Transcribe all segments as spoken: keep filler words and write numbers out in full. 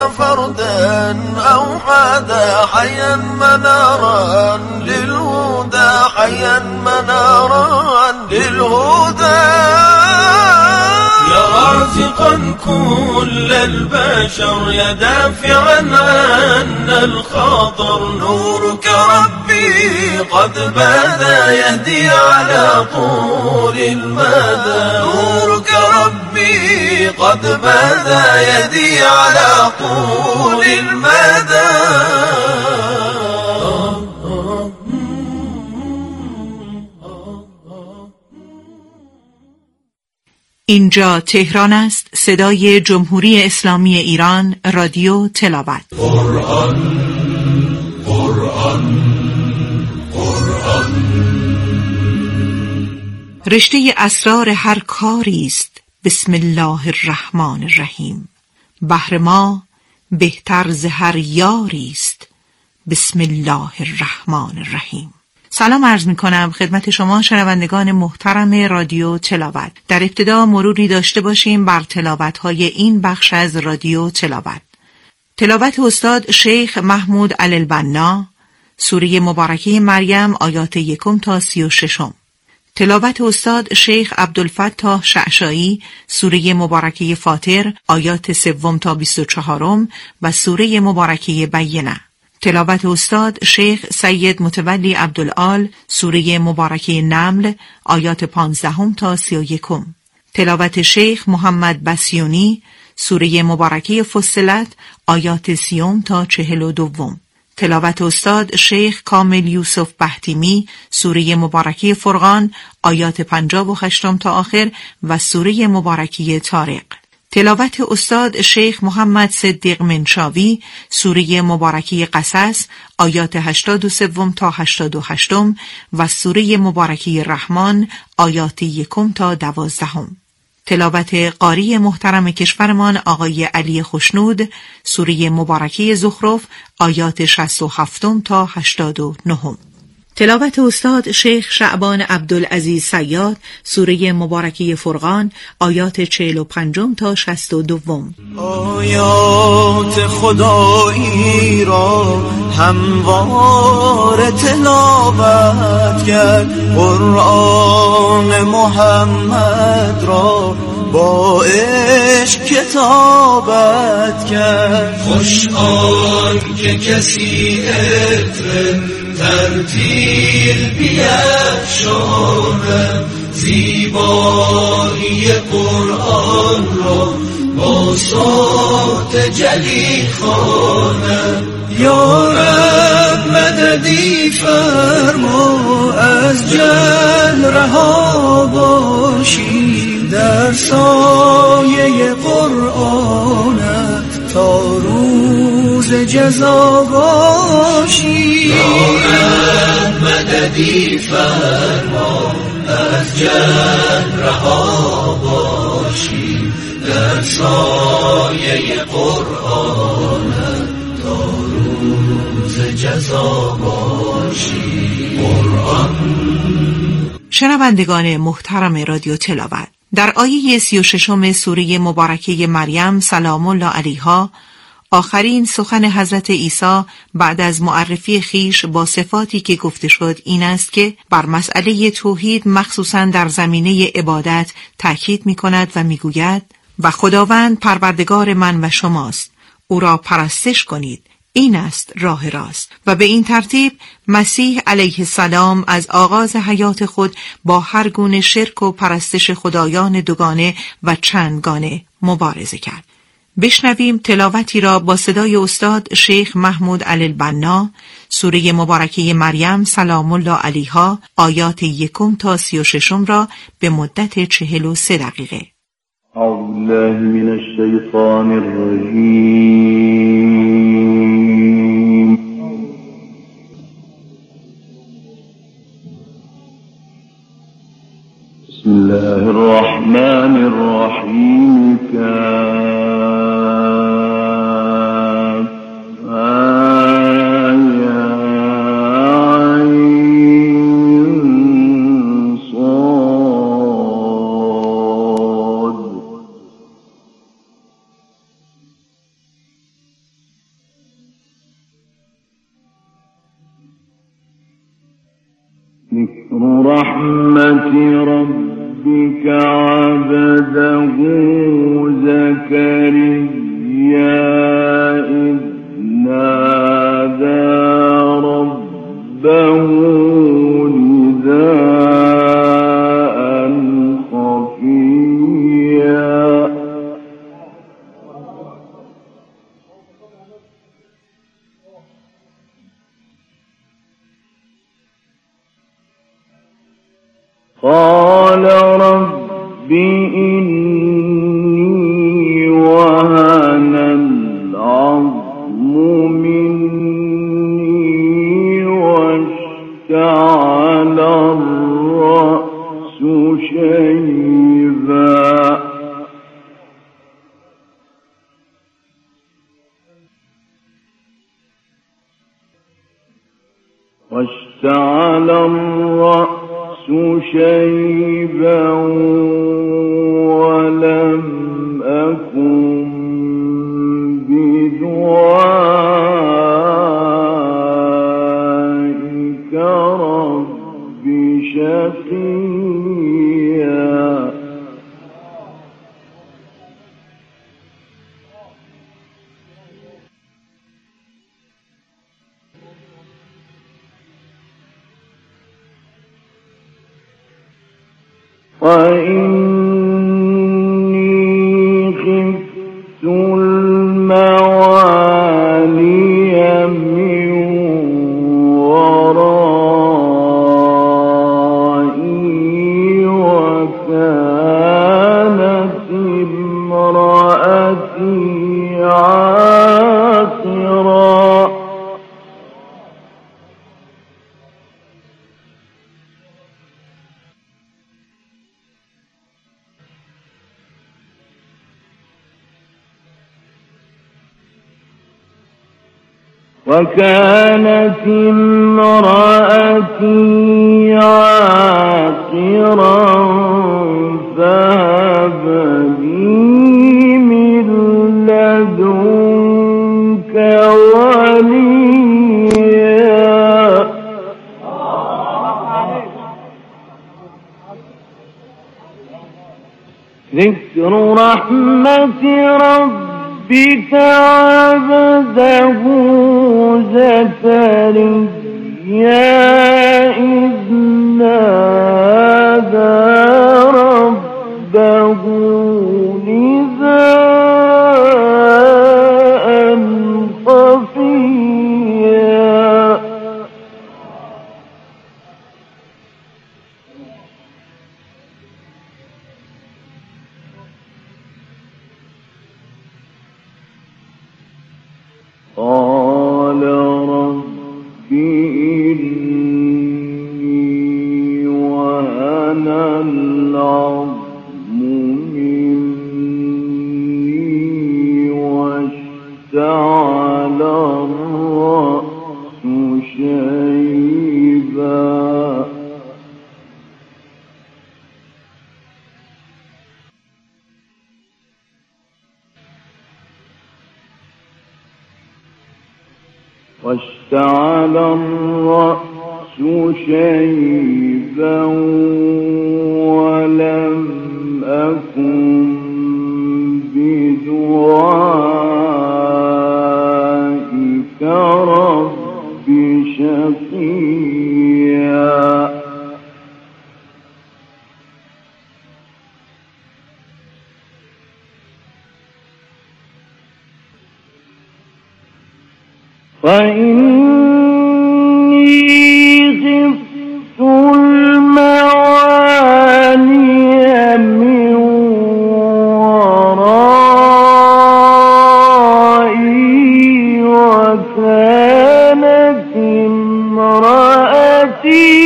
فردا أوحد حيا منارا للهدى حيا منارا للهدى يا رازقا كل البشر يا دافعا عنا الخطر نورك ربي قد بدا يهدي على طول المدى نورك ربي قد بدا يهدي على طول المدى. اینجا تهران است، صدای جمهوری اسلامی ایران، رادیو تلاوت. قرآن قرآن قرآن رشته اسرار هر کاری است بسم الله الرحمن الرحیم. بهر ما بهتر ز هر یاری است بسم الله الرحمن الرحیم. سلام عرض می کنم خدمت شما شنوندگان محترم رادیو تلاوت. در ابتدا مروری داشته باشیم بر تلاوت‌های این بخش از رادیو تلاوت. تلاوت استاد شیخ محمود علی البنا، سوره مبارکه مریم آیات یکم تا سی و ششم. تلاوت استاد شیخ عبدالفتاح شعشایی، سوره مبارکه فاطر آیات سوم تا بیست و چهارم و سوره مبارکه بینه. تلاوت استاد شیخ سید متولی عبدالآل، سوره مبارکه نمل آیات پانزدهم تا سی و یکم. تلاوت شیخ محمد بسیونی، سوره مبارکه فصلت آیات سیوم تا چهل و دوم. تلاوت استاد شیخ کامل یوسف بهتیمی، سوره مبارکه فرقان آیات پنجاه و هشتم تا آخر و سوره مبارکه طارق. تلاوت استاد شیخ محمد صدیق منشاوی، سوره مبارکه قصص آیات هشتاد و سه تا هشتاد و هشت و سوره مبارکه رحمان آیات یکم تا دوازدهم. تلاوت قاری محترم کشورمان آقای علی خوشنود، سوره مبارکه زخرف آیات شصت و هفت تا هشتاد و نه. تلاوت استاد شیخ شعبان عبدالعزیز صیاد، سوره مبارکه فرقان آیات چهل و پنج تا شصت و دو. آیات خدایی را هموار تلاوت کرد، قرآن محمد را با عشق کتابت کرد. خوش آن که کسی عطر ترتیل بیفشاند، زیبایی قرآن را با صوت جلی خواند. یا رب مددی فرما از جهل رها باشیم، در سایه قرآنت تا روز جزا باشیم. یا رب مددی فرما از جهل رها باشیم، در سایه قرآنت تا روز جزا باشیم. قرآن. شنوندگان محترم رادیو تلاوت، در آیه سی و ششم سوره مبارکه مریم سلام الله علیها، آخرین سخن حضرت عیسی بعد از معرفی خیش با صفاتی که گفته شد این است که بر مسئله توحید مخصوصاً در زمینه عبادت تأکید می کند و می گوید و خداوند پروردگار من و شماست، او را پرستش کنید، این است راه راست. و به این ترتیب مسیح علیه السلام از آغاز حیات خود با هر گونه شرک و پرستش خدایان دوگانه و چندگانه مبارزه کرد. بشنویم تلاوتی را با صدای استاد شیخ محمود علی البنا، سوره مبارکه مریم سلام الله علیها آیات یکم تا سی و ششم را به مدت چهل و سه دقیقه. اعوذ بالله من الشیطان الرجیم. بسم الله الرحمن الرحیم. ذكر رحمة ربك عبده زكريا إذ نادى ربه نداء خفيا قال رب إني وهن العظم مني واشتعل الرأس شيبا واشتعل الرأس شيبا ولم أكن بدعائك رب شقيا وإني خفت الموالي من ورائي وكانت امرأتي عاقرا وكانت امرأتي عاقرا فهب لي من لدنك وليا ذكر رحمة ربك عبده زكريا إذ نادى ربه نداء خفيا قال رب إني وهن العظم مني واشتعل الرأس شيبا واشتعل الرأس شيبا ولم أكن بدعائك رب شقيا وإني خفت الموالي من ورائي وكانت امرأتي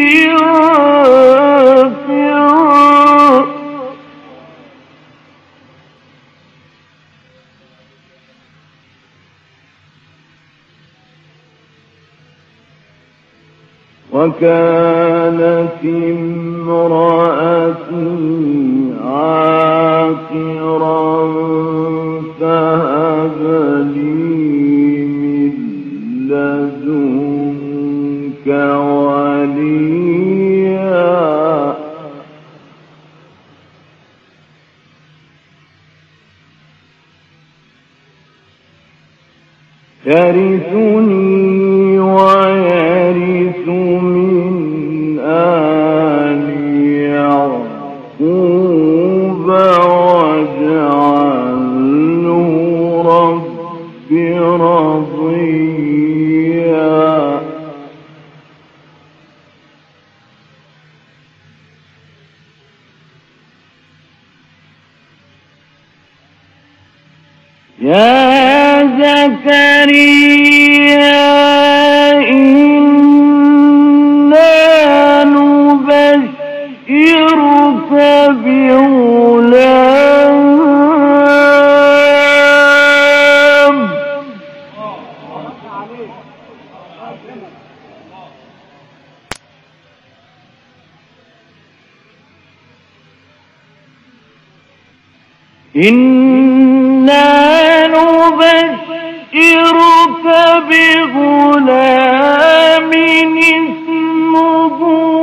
عاقرا وكانت امرأتي عاقرا فهب لي من لدنك وليا يرثني ويرث من آل يعقوب واجعله رب رضيا يا زكريا إنا نبشرك بغلام إنا نبشرك بغلام اسمه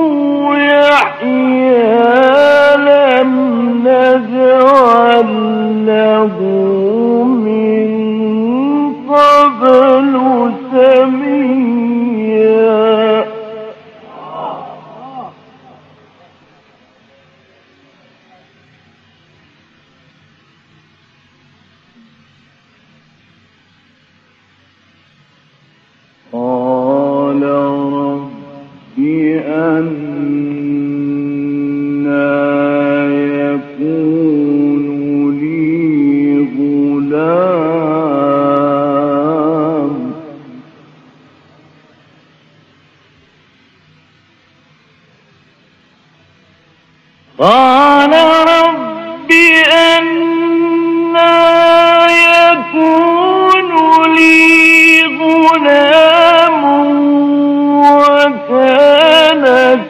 يحيى لم نجعل له من قبل سميا قال رب أنى يكون لي غلام قال رب أنى يكون لي غلام وكانت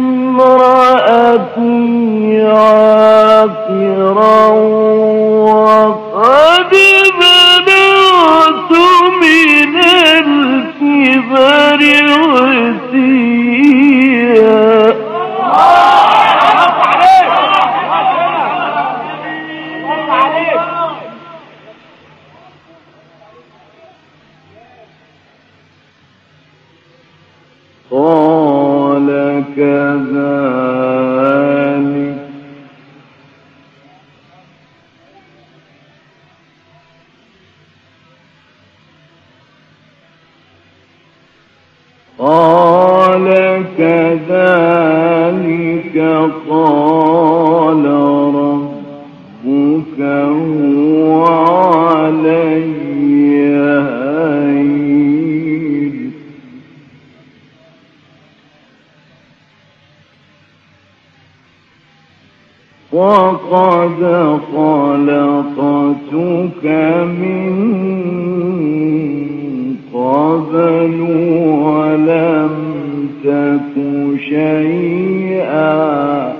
امرأتي عاقرا وقد بلغت من الكبر عتيا قال كذلك قال كذلك قال ربك هو علي هين وقد خلقتك من قبل ولم تك شيئا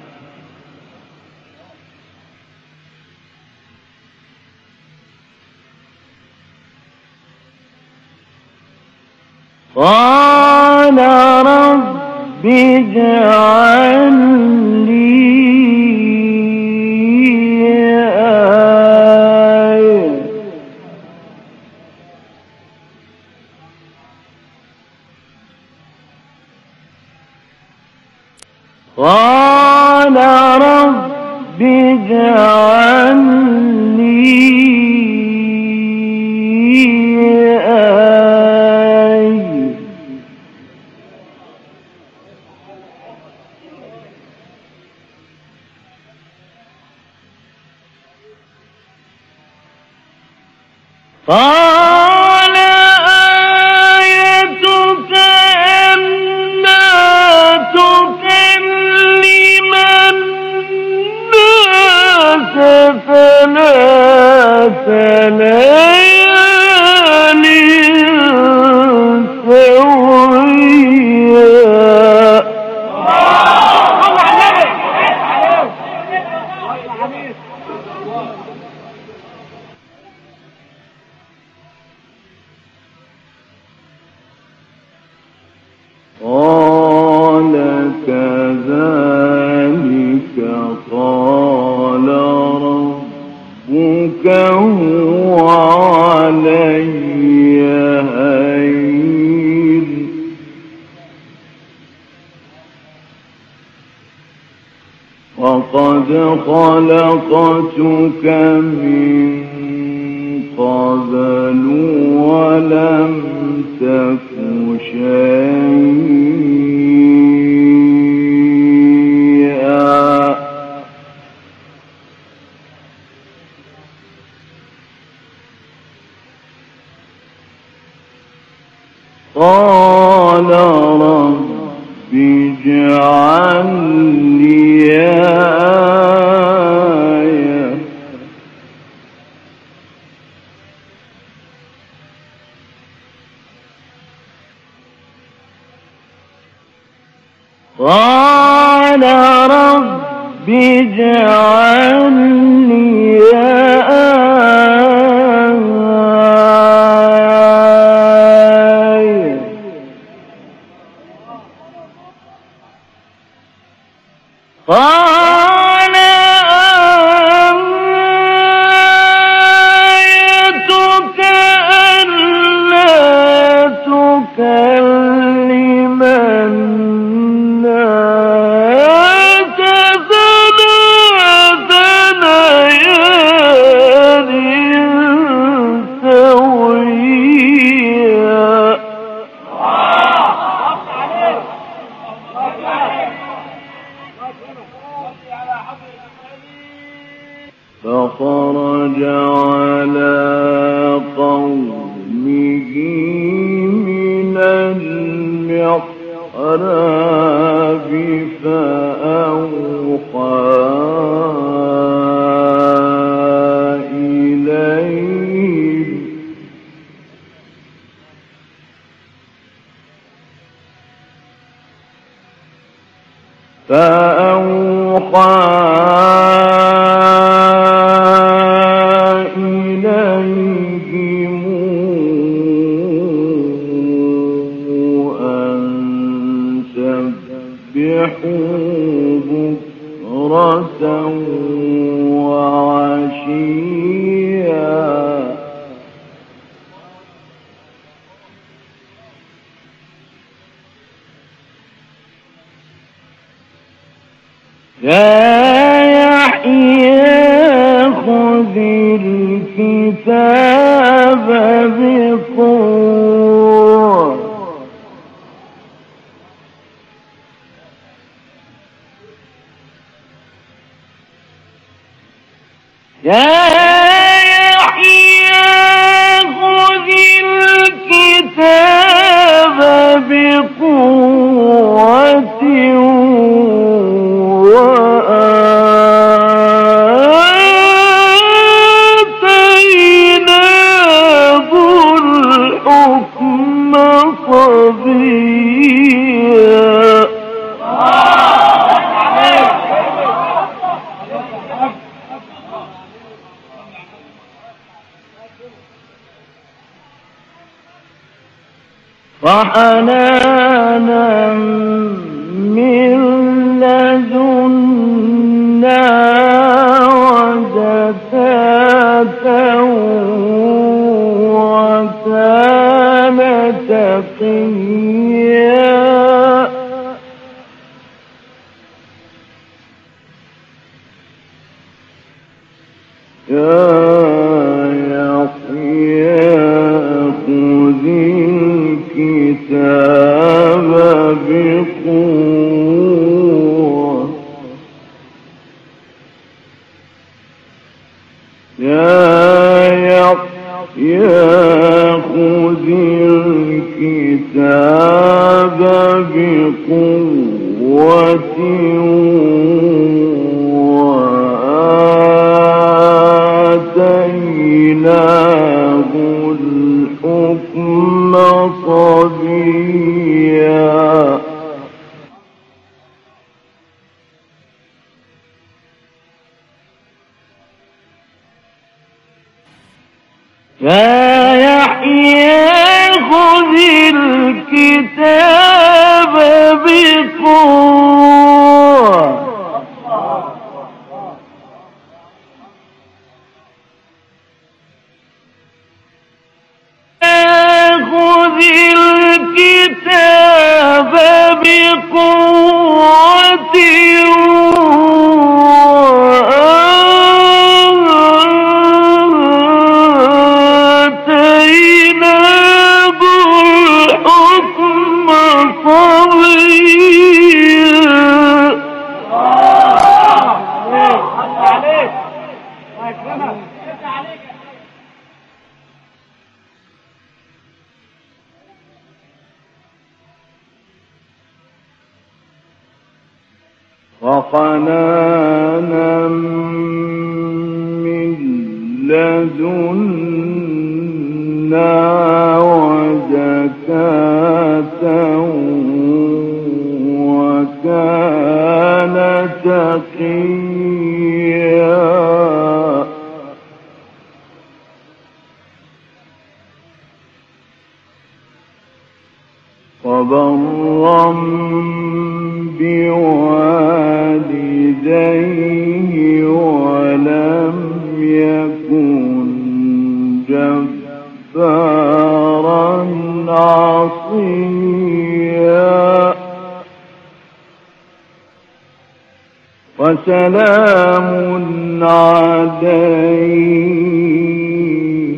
قال رب اجعل لي آية قال رب اجعل لي آية قال آيتك ألا تكلم الناس ثلاث ليال سويا قال كذلك قال ربك هو علي خلقتك من قبل ولم تك شيئا قال رب اجعل لي آية قال رب اجعل لي آية قال آيتك ألا تكلم الناس ثلاث ليال سويا فخرج على قومه من المحراب فأوحى إليهم فأوحى بكرة وعشيا يا يحيى خذ الكتاب بقوة يا يحيى خذ الكتاب بقوة وآتيناه الحكم صبيا وحنانا من لدنا وزكاة وكان تقيا يا يحيى خذ الكتاب بقوة يا يحيى خذ الكتاب بقوة وآتيناه الحكم صبيا يا يحيى خذ الكتاب بقوة خذ الكتاب بقوة وحنانا من لدنا وزكاة وكان تقيا وبرا بوالديه ولم يكن جبارا عصيا وسلام عليه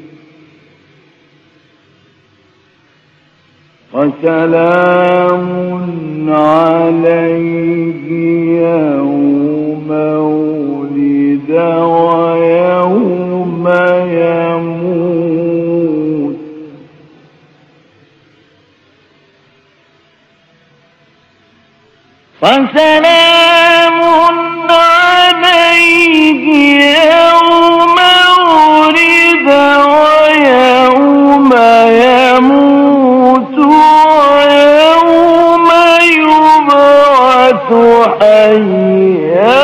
وسلام عليه يوم ولد ويوم يموت وسلام عليه يوم ولد ويوم يموت ويوم يبعث حيا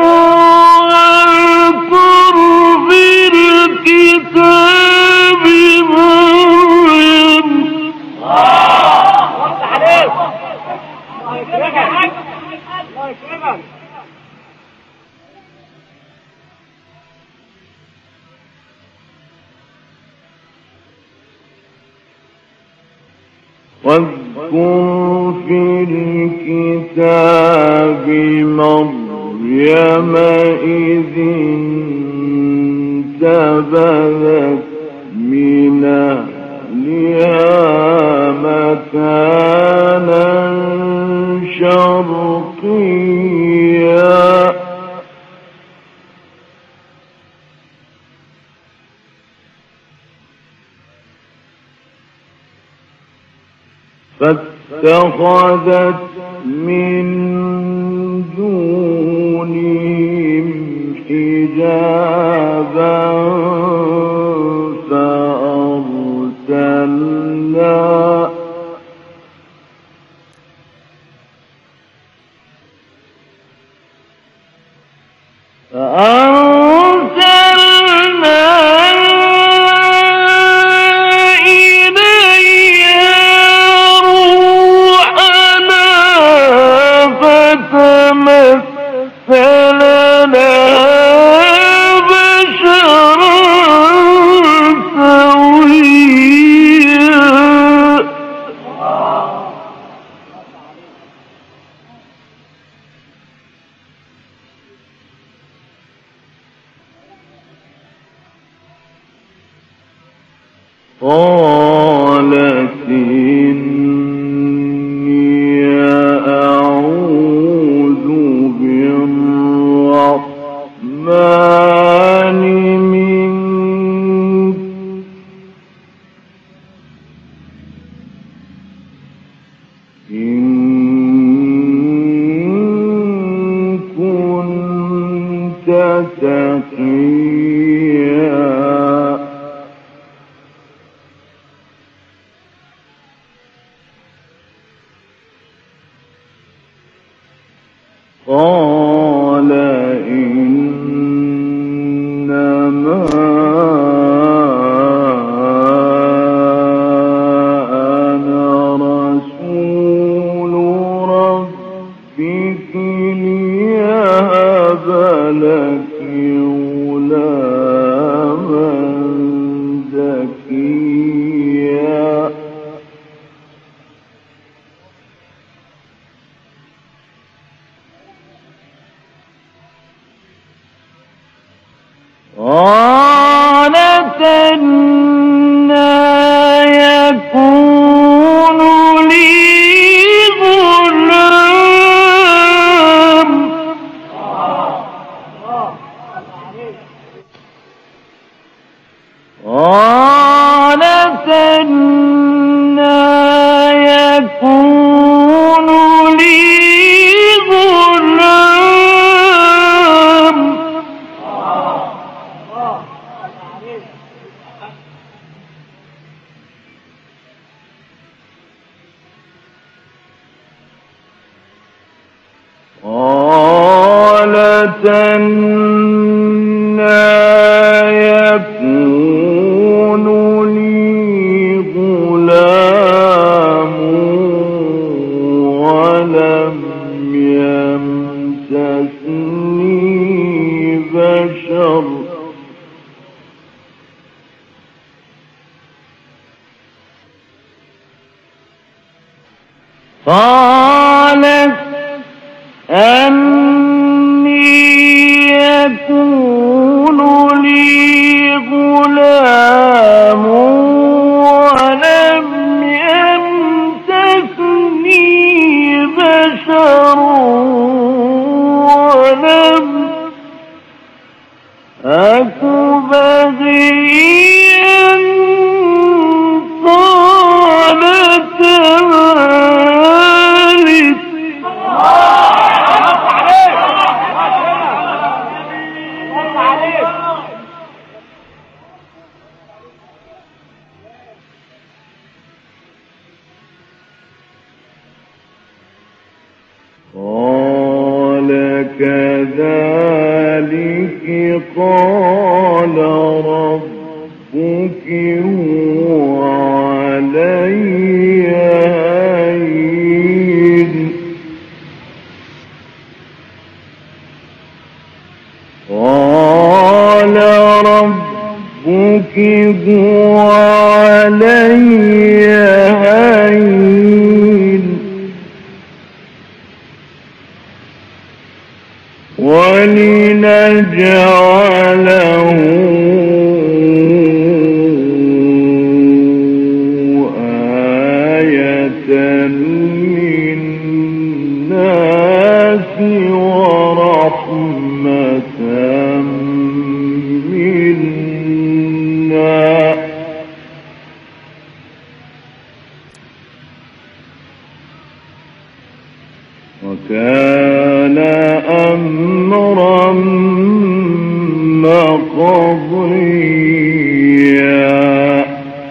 واذكر في الكتاب مريم. واذكر في الكتاب مريم إذ انتبذت من أهلها مكانا شرقيا فاتخذت من دونهم حجابا فأرسلنا فأرسلنا قالت إني أعوذ بالرحمن منك إن كنت تقيا قال إنما أنا رسول ربك ليهب لك غلاما زكيا قالت أنى يكون لي غلام قال قالت أني يكون لي غلام ولم يمسسني بشر ولم أك بغيا قال كذلك قال كذلك قال ربك هو علي هين قال ربك هو علي هين ولنجعله آية للناس ورحمة منا وكان أمرا مقضيا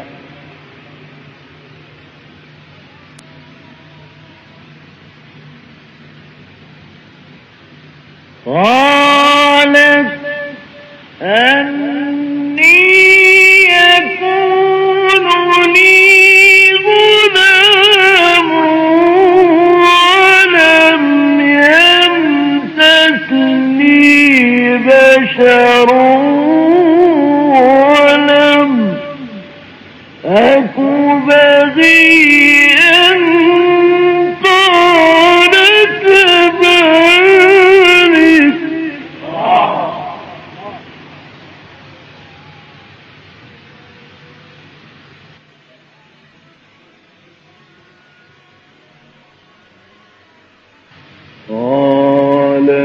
قالت أني يكون لي غلام ولم يمسسني بشر ولم أك بغيا قال كذلك قال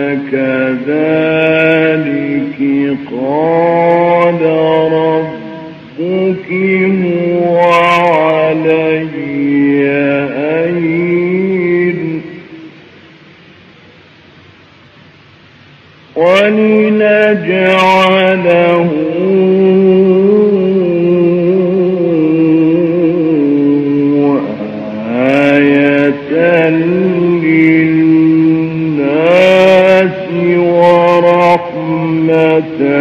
كذلك قال ربك هو علي هين ولنجعله